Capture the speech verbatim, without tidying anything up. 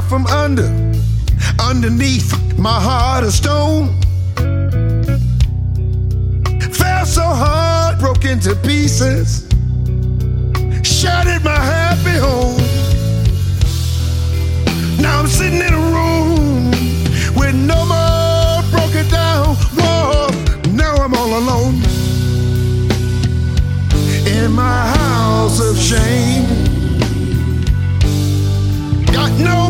from under, underneath my heart of stone. Fell so hard, broke into pieces, shattered my happy home. Now I'm sitting in a room with no more broken down walls. Now I'm all alone in my house of shame. Got no